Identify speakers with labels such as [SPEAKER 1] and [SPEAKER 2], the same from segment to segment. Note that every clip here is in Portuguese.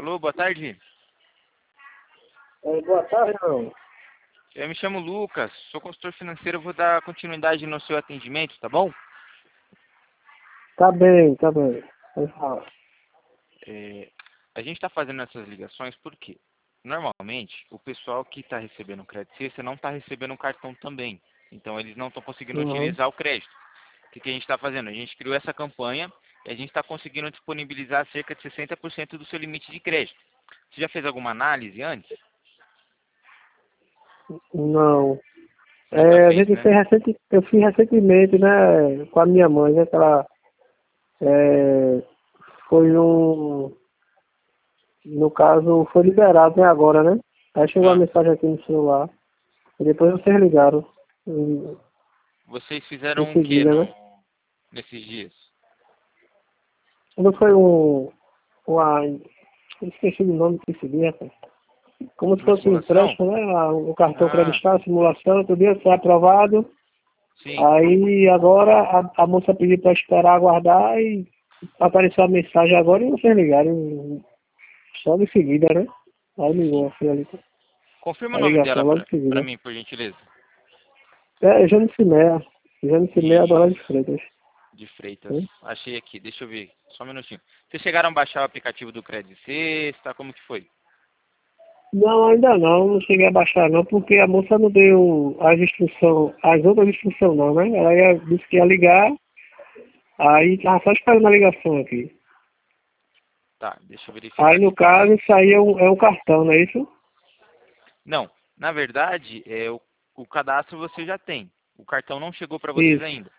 [SPEAKER 1] Alô, boa tarde.
[SPEAKER 2] Boa tarde, não.
[SPEAKER 1] Eu me chamo Lucas, sou consultor financeiro, vou dar continuidade no seu atendimento, tá bom?
[SPEAKER 2] Tá bem, tá bem. Pode falar.
[SPEAKER 1] A gente está fazendo essas ligações porque, normalmente, o pessoal que está recebendo o crédito sexta não está recebendo o cartão também. Então, eles não estão conseguindo
[SPEAKER 2] Uhum.
[SPEAKER 1] utilizar o crédito. O que a gente está fazendo? A gente criou essa campanha e a gente está conseguindo disponibilizar cerca de 60% do seu limite de crédito. Você já fez alguma análise antes?
[SPEAKER 2] Não.
[SPEAKER 1] Nunca
[SPEAKER 2] A
[SPEAKER 1] fez,
[SPEAKER 2] gente
[SPEAKER 1] né?
[SPEAKER 2] fez eu fiz recentemente, né, com a minha mãe, né, que ela foi no caso, foi liberado, né, agora, né? Aí chegou a
[SPEAKER 1] Ah,
[SPEAKER 2] mensagem aqui no celular. E depois vocês ligaram
[SPEAKER 1] vocês
[SPEAKER 2] em
[SPEAKER 1] fizeram o que
[SPEAKER 2] seguida, né?
[SPEAKER 1] nesses dias?
[SPEAKER 2] Não foi eu esqueci o nome que seria, cara. Como se
[SPEAKER 1] Uma
[SPEAKER 2] fosse um
[SPEAKER 1] simulação?
[SPEAKER 2] empréstimo, né? O cartão
[SPEAKER 1] Ah,
[SPEAKER 2] creditiário, simulação, tudo isso foi aprovado.
[SPEAKER 1] sim.
[SPEAKER 2] Aí agora a moça pediu para esperar aguardar e apareceu a mensagem agora e vocês ligaram só de seguida, né? Aí ligou
[SPEAKER 1] Sim.
[SPEAKER 2] assim ali.
[SPEAKER 1] Confirma
[SPEAKER 2] A
[SPEAKER 1] o nome dela
[SPEAKER 2] ligação logo em
[SPEAKER 1] pra
[SPEAKER 2] seguida.
[SPEAKER 1] mim, por gentileza.
[SPEAKER 2] Jânio Cimeia. Jânio Cimeia Adolfo
[SPEAKER 1] Isso,
[SPEAKER 2] de Freitas.
[SPEAKER 1] de Freitas.
[SPEAKER 2] Né?
[SPEAKER 1] Achei aqui, deixa eu ver. Só um minutinho. Vocês chegaram a baixar o aplicativo do Crédito Sexta? Como que foi?
[SPEAKER 2] Não, ainda não, não cheguei a baixar não, porque a moça não deu as outras instruções não, né? Disse que ia ligar, aí tava só esperando a ligação aqui.
[SPEAKER 1] Tá, deixa eu verificar
[SPEAKER 2] Aí no
[SPEAKER 1] aqui pra
[SPEAKER 2] caso
[SPEAKER 1] mim.
[SPEAKER 2] isso aí é um cartão, não é isso?
[SPEAKER 1] Não, na verdade, o cadastro você já tem. O cartão não chegou pra vocês
[SPEAKER 2] Isso.
[SPEAKER 1] ainda.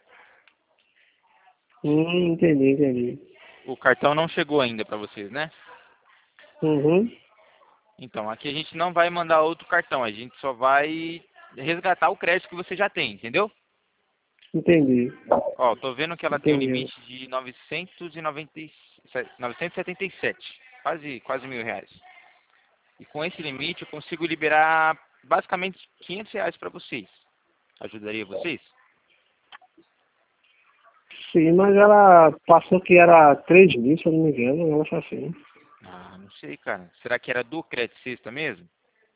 [SPEAKER 2] Entendi.
[SPEAKER 1] O cartão não chegou ainda pra vocês, né?
[SPEAKER 2] Uhum,
[SPEAKER 1] Então, aqui a gente não vai mandar outro cartão, a gente só vai resgatar o crédito que você já tem, entendeu?
[SPEAKER 2] entendi.
[SPEAKER 1] Ó, tô vendo que ela tem um
[SPEAKER 2] Entendi.
[SPEAKER 1] limite de 977, quase R$ 1.000. E com esse limite eu consigo liberar basicamente R$ 500 para vocês. Ajudaria vocês?
[SPEAKER 2] Sim, mas ela passou que era 3 mil, se eu não me engano, um negócio assim.
[SPEAKER 1] Ah, não sei, cara. Será que era do Crédito Sexta mesmo?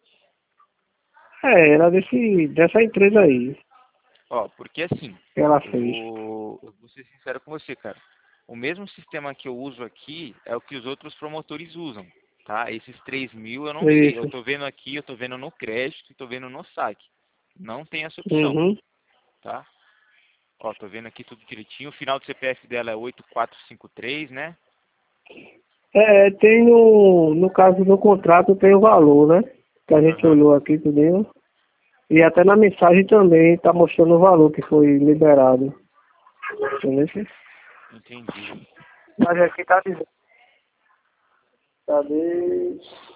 [SPEAKER 2] Era dessa empresa aí
[SPEAKER 1] Ó, porque assim,
[SPEAKER 2] que ela
[SPEAKER 1] eu
[SPEAKER 2] fez.
[SPEAKER 1] vou ser sincero com você, cara. O mesmo sistema que eu uso aqui é o que os outros promotores usam, tá? Esses 3.000 eu não sei. Eu
[SPEAKER 2] Isso.
[SPEAKER 1] tô vendo aqui, eu tô vendo no crédito e tô vendo no saque. Não tem essa opção,
[SPEAKER 2] Uhum.
[SPEAKER 1] tá? Ó, tô vendo aqui tudo direitinho. O final do CPF dela é 8453, né?
[SPEAKER 2] Tem no caso do contrato tem o valor, né? Que a gente
[SPEAKER 1] Aham,
[SPEAKER 2] olhou aqui tudo. E até na mensagem também tá mostrando o valor que foi liberado. Entendeu?
[SPEAKER 1] entendi.
[SPEAKER 2] Mas aqui tá dizendo. Cadê?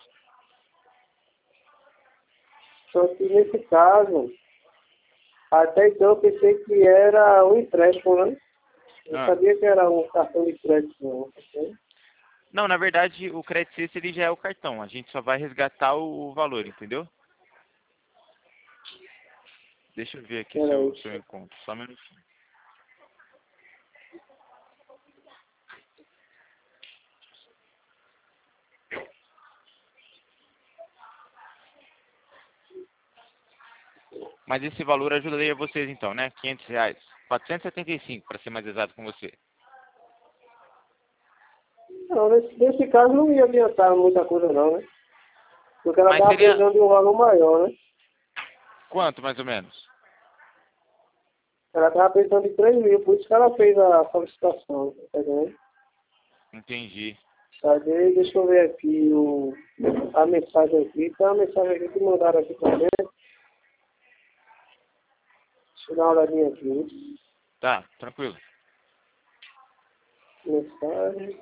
[SPEAKER 2] Só que nesse caso, até então eu pensei que era um empréstimo, né? Eu
[SPEAKER 1] Ah,
[SPEAKER 2] sabia que era um cartão de crédito, não. Ok?
[SPEAKER 1] não, na verdade, o Crédito Sexta ele já é o cartão. A gente só vai resgatar o valor, entendeu? Deixa eu ver aqui se
[SPEAKER 2] Era
[SPEAKER 1] eu
[SPEAKER 2] isso.
[SPEAKER 1] encontro. Só um minutinho. Mas esse valor ajudaria vocês então, né? R$ 500. 475, para ser mais exato com você.
[SPEAKER 2] Não, nesse caso não ia adiantar muita coisa não, né? Porque ela
[SPEAKER 1] Mas
[SPEAKER 2] estava
[SPEAKER 1] seria
[SPEAKER 2] precisando de um valor maior, né?
[SPEAKER 1] quanto, mais ou menos?
[SPEAKER 2] Ela estava precisando de 3 mil, por isso que ela fez a solicitação, tá entendendo?
[SPEAKER 1] Entendi.
[SPEAKER 2] Cadê? Deixa eu ver aqui a mensagem aqui. Tem uma mensagem aqui que mandaram aqui também. Deixa eu dar uma olhadinha aqui.
[SPEAKER 1] Tá, tranquilo.
[SPEAKER 2] Mensagem.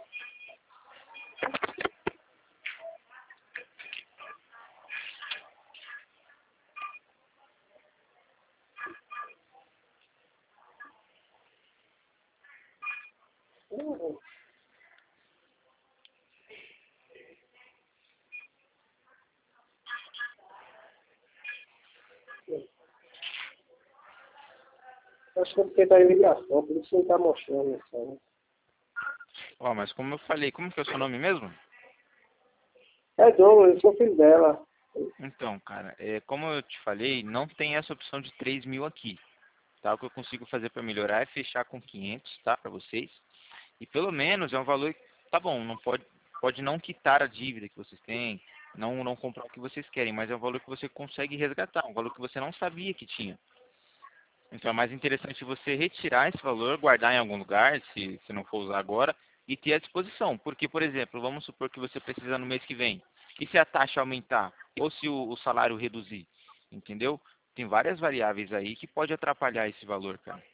[SPEAKER 2] Acho que é porque tá em ligação, por isso não tá mostrando a mensagem.
[SPEAKER 1] Ó, mas como eu falei, como que é o seu nome mesmo?
[SPEAKER 2] É dono, eu sou filho dela.
[SPEAKER 1] Então, cara, como eu te falei, não tem essa opção de 3 mil aqui. Tá? O que eu consigo fazer para melhorar é fechar com 500, tá? Para vocês. E pelo menos é um valor, tá bom, não pode não quitar a dívida que vocês têm, não comprar o que vocês querem, mas é um valor que você consegue resgatar, um valor que você não sabia que tinha. Então é mais interessante você retirar esse valor, guardar em algum lugar, se não for usar agora, e ter à disposição. Porque, por exemplo, vamos supor que você precisa no mês que vem. E se a taxa aumentar? Ou se o salário reduzir? Entendeu? Tem várias variáveis aí que pode atrapalhar esse valor, cara.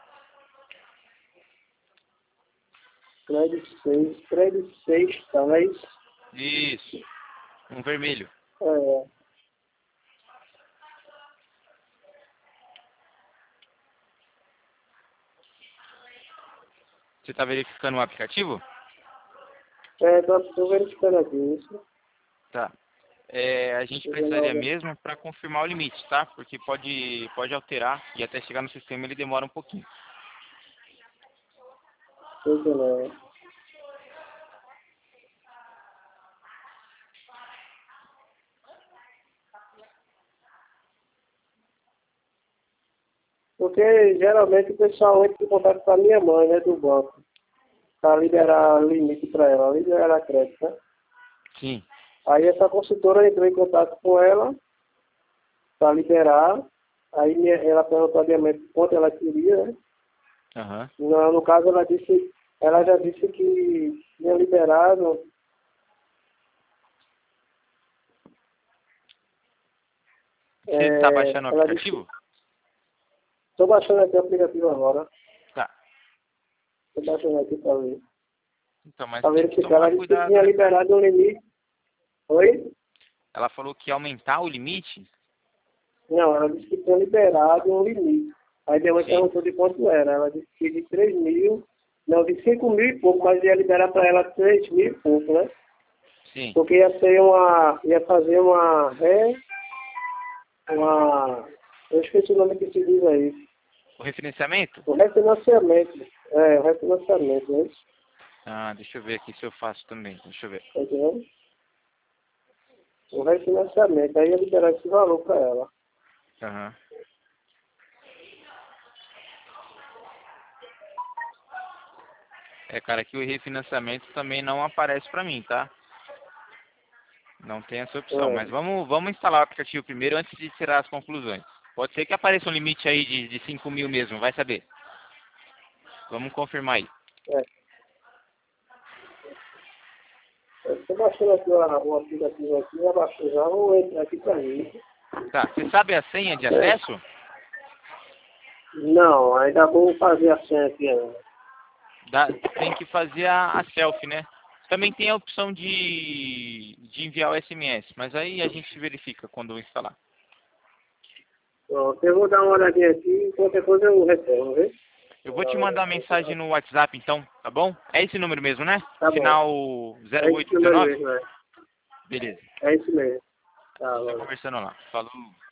[SPEAKER 2] Crédito 6, talvez.
[SPEAKER 1] Isso. Um vermelho.
[SPEAKER 2] É,
[SPEAKER 1] Você está verificando o aplicativo?
[SPEAKER 2] tô verificando aqui isso.
[SPEAKER 1] Tá. A gente precisaria
[SPEAKER 2] 19.
[SPEAKER 1] mesmo para confirmar o limite, tá? Porque pode alterar e até chegar no sistema ele demora um pouquinho.
[SPEAKER 2] 19. Porque geralmente o pessoal entra em contato com a minha mãe, né, do banco, para liberar limite para ela, liberar crédito, né?
[SPEAKER 1] Sim.
[SPEAKER 2] Aí essa consultora entrou em contato com ela para liberar. Aí ela perguntou a minha mãe quanto ela queria, né?
[SPEAKER 1] Aham.
[SPEAKER 2] No caso ela já disse que tinha liberado.
[SPEAKER 1] Você está baixando o
[SPEAKER 2] Ela
[SPEAKER 1] aplicativo?
[SPEAKER 2] estou baixando aqui o aplicativo agora.
[SPEAKER 1] Tá.
[SPEAKER 2] Estou baixando aqui para ver.
[SPEAKER 1] Então, mas
[SPEAKER 2] Para
[SPEAKER 1] tem que
[SPEAKER 2] verificar, ela
[SPEAKER 1] tomar
[SPEAKER 2] disse que
[SPEAKER 1] cuidado,
[SPEAKER 2] tinha
[SPEAKER 1] né?
[SPEAKER 2] liberado um limite. Oi?
[SPEAKER 1] Ela falou que ia aumentar o limite?
[SPEAKER 2] Não, ela disse que tinha liberado um limite. Aí minha mãe
[SPEAKER 1] Sim.
[SPEAKER 2] perguntou de quanto era. Ela disse que de 3 mil, não, de 5 mil e pouco, mas ia liberar para ela 3 mil e pouco, né?
[SPEAKER 1] Sim.
[SPEAKER 2] Porque ia fazer eu esqueci o nome que se diz aí.
[SPEAKER 1] O refinanciamento?
[SPEAKER 2] O refinanciamento. O refinanciamento, né?
[SPEAKER 1] Ah, deixa eu ver aqui se eu faço também. Deixa eu ver.
[SPEAKER 2] Tá entendendo? O refinanciamento. Aí ia liberar esse valor para ela.
[SPEAKER 1] Aham. Cara, aqui o refinanciamento também não aparece pra mim, tá? Não tem essa opção. Mas vamos instalar o aplicativo primeiro antes de tirar as conclusões. Pode ser que apareça um limite aí de 5 mil mesmo, vai saber. Vamos confirmar aí.
[SPEAKER 2] Eu estou baixando aqui o aplicativo aqui, já baixou já, vou entrar aqui para mim.
[SPEAKER 1] Tá, você sabe a senha de acesso?
[SPEAKER 2] Não, ainda vou fazer a senha aqui ainda.
[SPEAKER 1] Tem que fazer a selfie, né? Também tem a opção de enviar o SMS, mas aí a gente verifica quando instalar.
[SPEAKER 2] Pronto, eu vou dar uma olhadinha aqui, qualquer coisa eu retorno, viu?
[SPEAKER 1] Eu vou te mandar uma mensagem no WhatsApp então, tá bom? É esse número mesmo, né?
[SPEAKER 2] Tá bom.
[SPEAKER 1] Final
[SPEAKER 2] É isso mesmo,
[SPEAKER 1] 0819? Beleza.
[SPEAKER 2] é isso mesmo. Tá,
[SPEAKER 1] Estou
[SPEAKER 2] bom.
[SPEAKER 1] conversando lá. Falou.